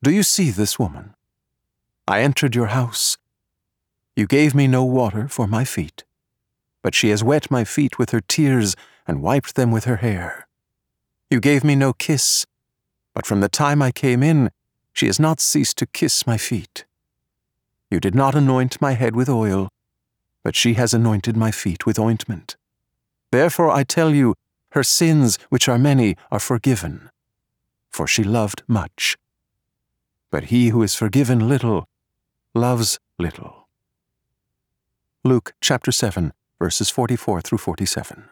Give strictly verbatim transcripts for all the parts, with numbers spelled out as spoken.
Do you see this woman? I entered your house. You gave me no water for my feet, but she has wet my feet with her tears and wiped them with her hair. You gave me no kiss, but from the time I came in, she has not ceased to kiss my feet. You did not anoint my head with oil, but she has anointed my feet with ointment. Therefore I tell you, her sins, which are many, are forgiven, for she loved much. But he who is forgiven little loves little. Luke chapter seven, verses forty-four through forty-seven.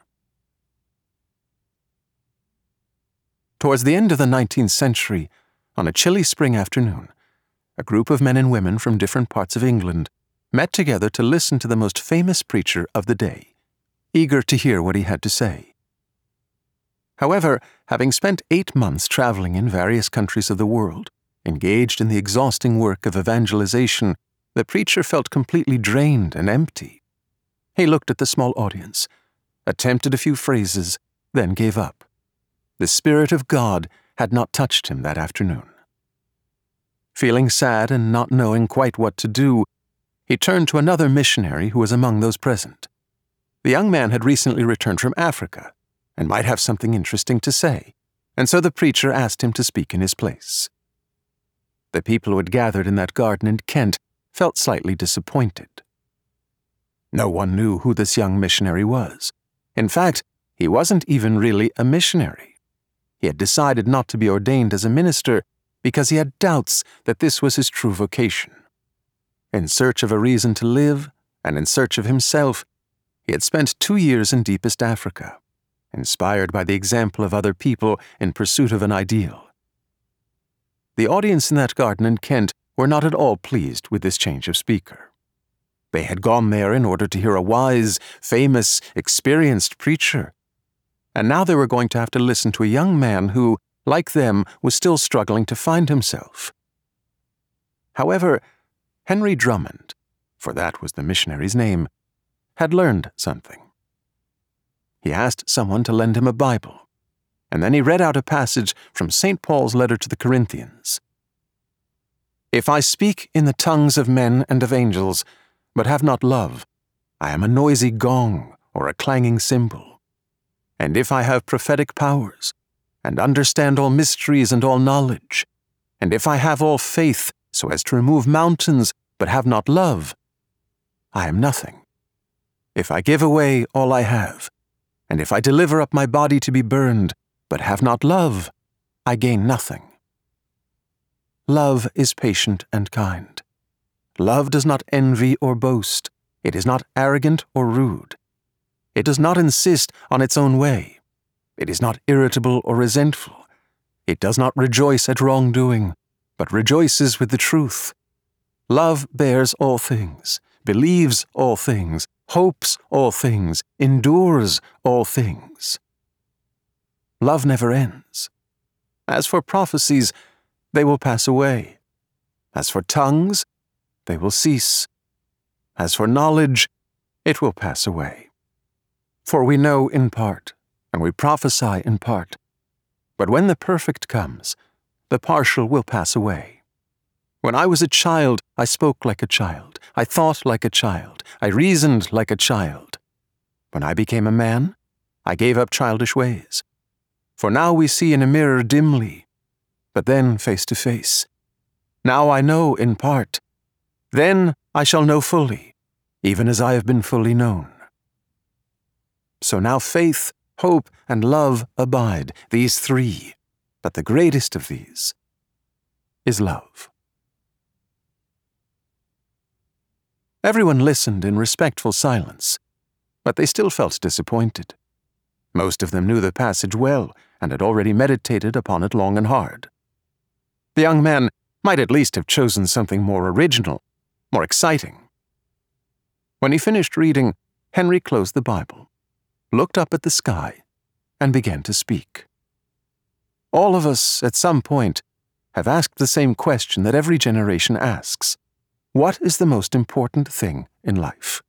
Towards the end of the nineteenth century, on a chilly spring afternoon, a group of men and women from different parts of England met together to listen to the most famous preacher of the day, eager to hear what he had to say. However, having spent eight months traveling in various countries of the world, engaged in the exhausting work of evangelization, the preacher felt completely drained and empty. He looked at the small audience, attempted a few phrases, then gave up. The Spirit of God had not touched him that afternoon. Feeling sad and not knowing quite what to do, he turned to another missionary who was among those present. The young man had recently returned from Africa and might have something interesting to say, and so the preacher asked him to speak in his place. The people who had gathered in that garden in Kent felt slightly disappointed. No one knew who this young missionary was. In fact, he wasn't even really a missionary. He had decided not to be ordained as a minister because he had doubts that this was his true vocation. In search of a reason to live, and in search of himself, he had spent two years in deepest Africa, inspired by the example of other people in pursuit of an ideal. The audience in that garden in Kent were not at all pleased with this change of speaker. They had gone there in order to hear a wise, famous, experienced preacher, and now they were going to have to listen to a young man who, like them, was still struggling to find himself. However, Henry Drummond, for that was the missionary's name, had learned something. He asked someone to lend him a Bible, and then he read out a passage from Saint Paul's letter to the Corinthians. If I speak in the tongues of men and of angels, but have not love, I am a noisy gong or a clanging cymbal. And if I have prophetic powers, and understand all mysteries and all knowledge, and if I have all faith so as to remove mountains, but have not love, I am nothing. If I give away all I have, and if I deliver up my body to be burned, but have not love, I gain nothing. Love is patient and kind. Love does not envy or boast. It is not arrogant or rude. It does not insist on its own way. It is not irritable or resentful. It does not rejoice at wrongdoing, but rejoices with the truth. Love bears all things, believes all things, hopes all things, endures all things. Love never ends. As for prophecies, they will pass away. As for tongues, they will cease. As for knowledge, it will pass away. For we know in part, and we prophesy in part. But when the perfect comes, the partial will pass away. When I was a child, I spoke like a child. I thought like a child. I reasoned like a child. When I became a man, I gave up childish ways. For now we see in a mirror dimly, but then face to face. Now I know in part. Then I shall know fully, even as I have been fully known. So now faith, hope, and love abide, these three, but the greatest of these is love. Everyone listened in respectful silence, but they still felt disappointed. Most of them knew the passage well and had already meditated upon it long and hard. The young man might at least have chosen something more original, more exciting. When he finished reading, Henry closed the Bible, looked up at the sky, and began to speak. All of us, at some point, have asked the same question that every generation asks. What is the most important thing in life?